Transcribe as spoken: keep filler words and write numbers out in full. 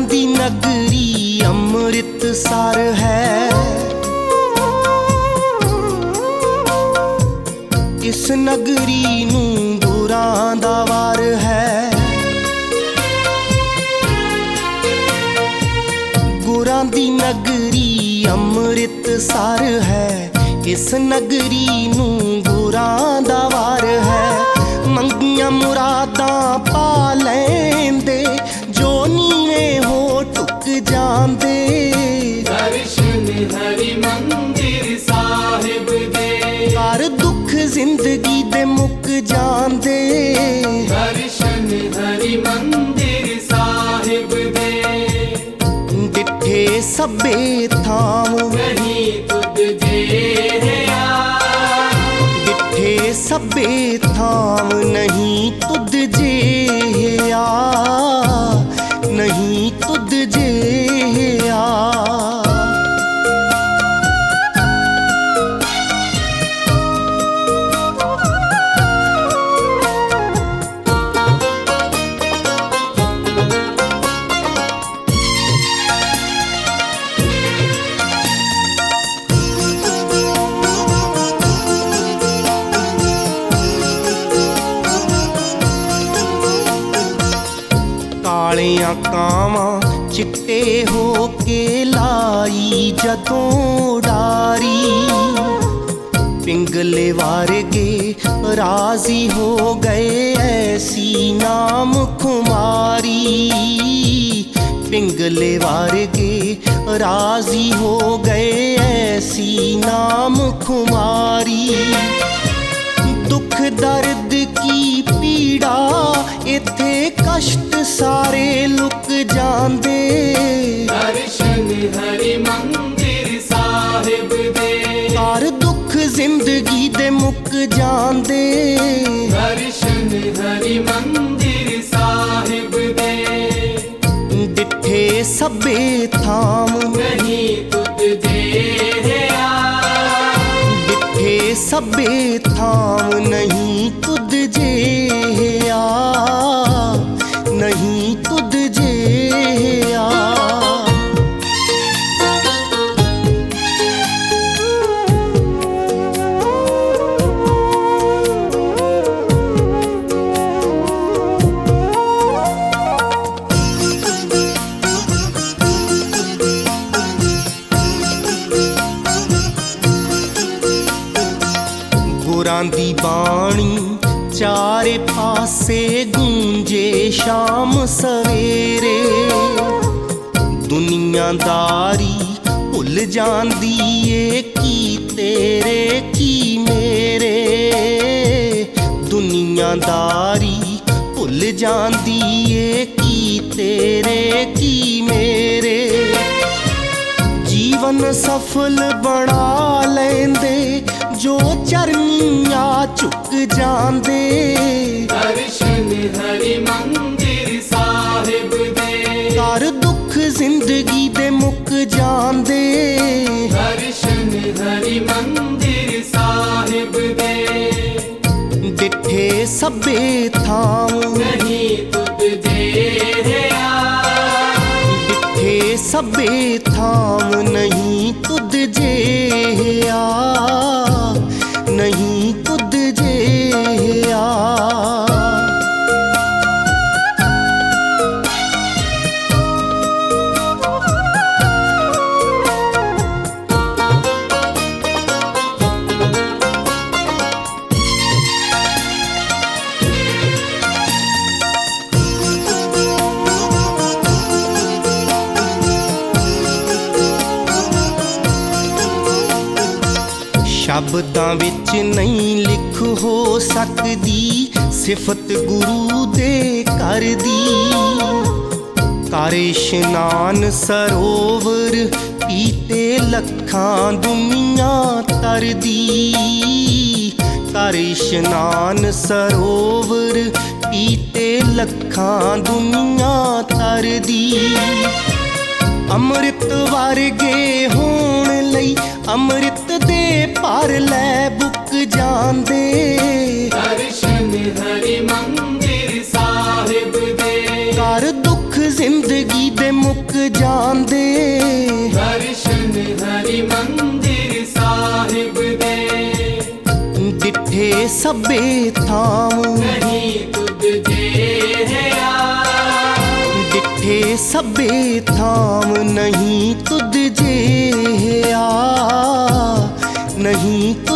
दी नगरी अमृतसर है। इस नगरी नूं गुरां दा वार है। गुरां दी नगरी अमृतसर है। इस नगरी नूं गुरां दा वार है। मंगियां मुरादां पा लैंदे जो नीवे हो टुक जांदे। दर्शन हरि मंदिर साहिब दे कर दुख जिंदगी दे मुक जांदे। दर्शन हरि मंदिर साहिब दे डिठे सभे थाम नहीं तुद जेहा। डिठे सभे थाम नहीं तुद जेहा। नहीं तुद जेहा। कालियां कावां चिट्टे हो के लाई जदों डारी। पिंगले वारगे राजी हो गए ऐसी नाम खुमारी। पिंगले वारगे राजी हो गए ऐसी नाम खुमारी। दुख दर्द की पीड़ा इत्थे कष्ट सारे लुक जांदे। दर्शन हरि मंदिर साहिब दे कर दुख जिंदगी दे मुक जांदे। दर्शन हरि मंदिर साहिब दे डिठे सभे थाम नहीं तुद जेहा। डिठे सभे थाम नहीं तुद जेहा। नहीं तुद जेहा। गुरां दी बाणी चारे पासे गूंजे शाम सवेरे। दुनियादारी भुल जांदी ए की तेरे की मेरे। दुनियादारी भुल जांदी ए की तेरे की मेरे। जीवन सफल बना लेंदे जो चरनिया चुक जांदे। दर्शन हरि मंदिर साहिब दे कर दुख जिंदगी दे मुक जांदे। दर्शन हरि मंदिर साहिब दे डिठे सभे थाम नहीं तुद जेहा। डिठे सभे थाम नहीं तुद जेहा। नहीं तुद जेहा। शब्दां विच नहीं लिख हो सकदी सिफत गुरु दे कर दी। कर इशनान सरोवर पीते लखां दुनिया तरदी। कर इशनान सरोवर पीते लखां दुनिया तरदी। अमृत वर्गे होण लई अमृत दे पर लै बुक जांदे। दर्शन हरि मंदिर साहिब दे कर दुख जिंदगी दे मुक पांदे दर्शन हरि मंदिर साहिब दे डिठे सबे थाम नहीं तुद जेहा डिठे सबे थाम नहीं तुद जेहा नहीं